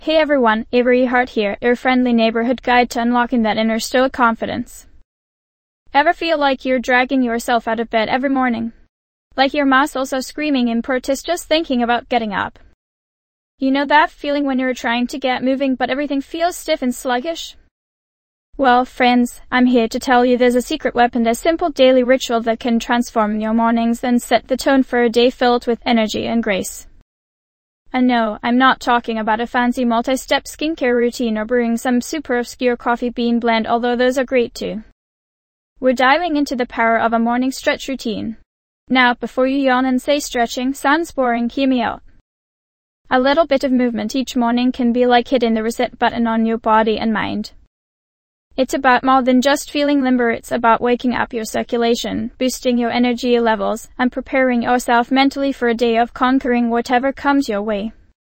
Hey everyone, Avery Hart here, your friendly neighborhood guide to unlocking that inner stoic confidence. Ever feel like you're dragging yourself out of bed every morning? Like your muscles are screaming in protest just thinking about getting up? You know that feeling when you're trying to get moving but everything feels stiff and sluggish? Well, friends, I'm here to tell you there's a secret weapon, a simple daily ritual that can transform your mornings and set the tone for a day filled with energy and grace. And no, I'm not talking about a fancy multi-step skincare routine or brewing some super obscure coffee bean blend, although those are great too. We're diving into the power of a morning stretch routine. Now, before you yawn and say stretching sounds boring, hear me out. A little bit of movement each morning can be like hitting the reset button on your body and mind. It's about more than just feeling limber, it's about waking up your circulation, boosting your energy levels, and preparing yourself mentally for a day of conquering whatever comes your way.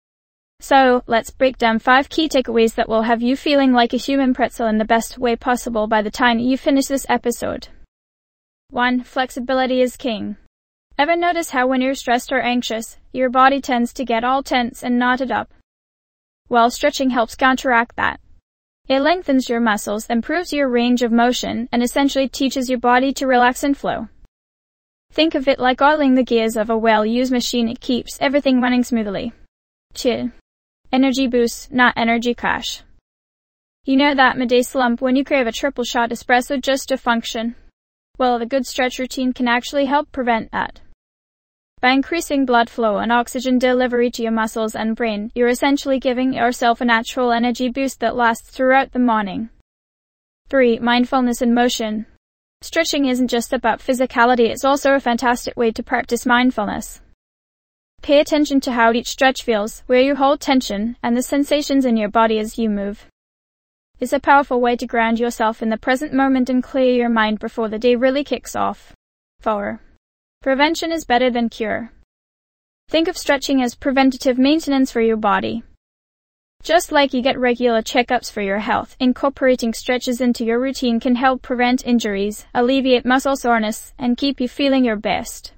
So, let's break down 5 key takeaways that will have you feeling like a human pretzel in the best way possible by the time you finish this episode. 1. Flexibility is king. Ever notice how when you're stressed or anxious, your body tends to get all tense and knotted up? Well, stretching helps counteract that. It lengthens your muscles, improves your range of motion, and essentially teaches your body to relax and flow. Think of it like oiling the gears of a well-used machine. It keeps everything running smoothly. 2. Energy boost, not energy crash. You know that midday slump when you crave a triple shot espresso just to function? Well, the good stretch routine can actually help prevent that. By increasing blood flow and oxygen delivery to your muscles and brain, you're essentially giving yourself a natural energy boost that lasts throughout the morning. 3. Mindfulness in motion. Stretching isn't just about physicality, it's also a fantastic way to practice mindfulness. Pay attention to how each stretch feels, where you hold tension, and the sensations in your body as you move. It's a powerful way to ground yourself in the present moment and clear your mind before the day really kicks off. 4. Prevention is better than cure. Think of stretching as preventative maintenance for your body. Just like you get regular checkups for your health, incorporating stretches into your routine can help prevent injuries, alleviate muscle soreness, and keep you feeling your best.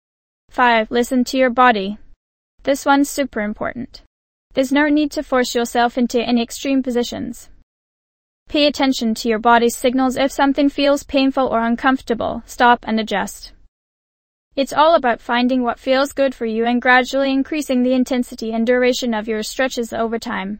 5. Listen to your body. This one's super important. There's no need to force yourself into any extreme positions. Pay attention to your body's signals. If something feels painful or uncomfortable, stop and adjust. It's all about finding what feels good for you and gradually increasing the intensity and duration of your stretches over time.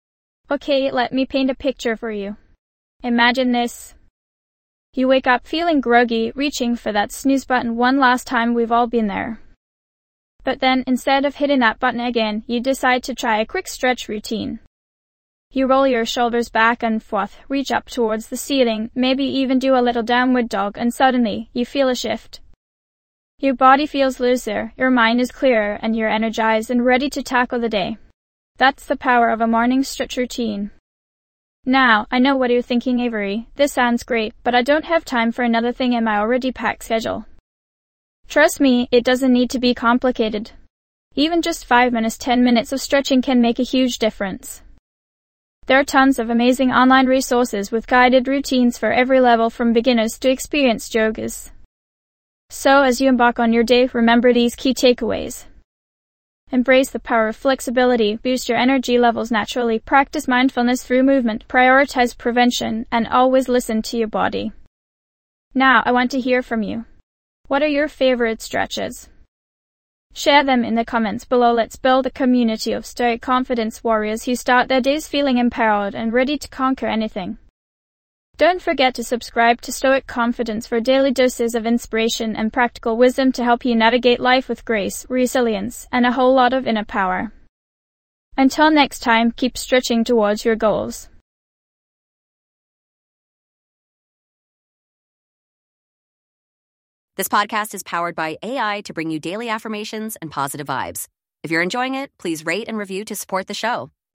Okay, let me paint a picture for you. Imagine this. You wake up feeling groggy, reaching for that snooze button one last time. We've all been there. But then, instead of hitting that button again, you decide to try a quick stretch routine. You roll your shoulders back and forth, reach up towards the ceiling, maybe even do a little downward dog, and suddenly, you feel a shift. Your body feels looser, your mind is clearer, and you're energized and ready to tackle the day. That's the power of a morning stretch routine. Now, I know what you're thinking, Avery. This sounds great, but I don't have time for another thing in my already packed schedule. Trust me, it doesn't need to be complicated. Even just 5 minutes, 10 minutes of stretching can make a huge difference. There are tons of amazing online resources with guided routines for every level, from beginners to experienced yogis. So as you embark on your day, remember these key takeaways. Embrace the power of flexibility, boost your energy levels naturally, practice mindfulness through movement, prioritize prevention, and always listen to your body. Now, I want to hear from you. What are your favorite stretches? Share them in the comments below. Let's build a community of stoic confidence warriors who start their days feeling empowered and ready to conquer anything. Don't forget to subscribe to Stoic Confidence for daily doses of inspiration and practical wisdom to help you navigate life with grace, resilience, and a whole lot of inner power. Until next time, keep stretching towards your goals. This podcast is powered by AI to bring you daily affirmations and positive vibes. If you're enjoying it, please rate and review to support the show.